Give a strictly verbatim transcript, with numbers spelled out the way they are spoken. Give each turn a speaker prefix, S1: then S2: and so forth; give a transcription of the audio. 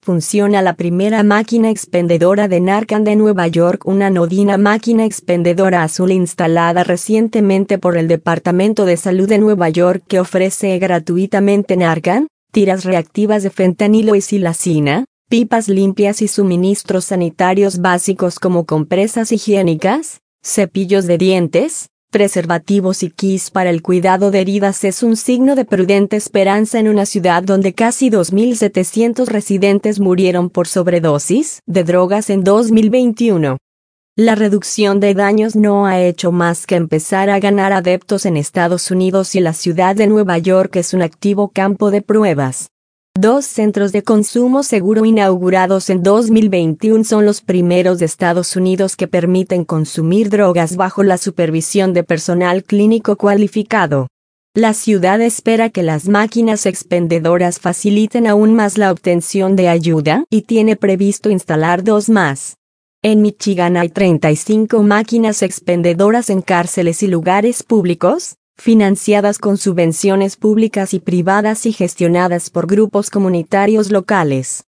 S1: funciona la primera máquina expendedora de Narcan de Nueva York, una anodina máquina expendedora azul instalada recientemente por el Departamento de Salud de Nueva York que ofrece gratuitamente Narcan, tiras reactivas de fentanilo y silacina, pipas limpias y suministros sanitarios básicos como compresas higiénicas, cepillos de dientes, preservativos y kits para el cuidado de heridas. Es un signo de prudente esperanza en una ciudad donde casi dos mil setecientos residentes murieron por sobredosis de drogas en dos mil veintiuno. La reducción de daños no ha hecho más que empezar a ganar adeptos en Estados Unidos y la ciudad de Nueva York es un activo campo de pruebas. Dos centros de consumo seguro inaugurados en dos mil veintiuno son los primeros de Estados Unidos que permiten consumir drogas bajo la supervisión de personal clínico cualificado. La ciudad espera que las máquinas expendedoras faciliten aún más la obtención de ayuda y tiene previsto instalar dos más. En Michigan hay treinta y cinco máquinas expendedoras en cárceles y lugares públicos, financiadas con subvenciones públicas y privadas y gestionadas por grupos comunitarios locales.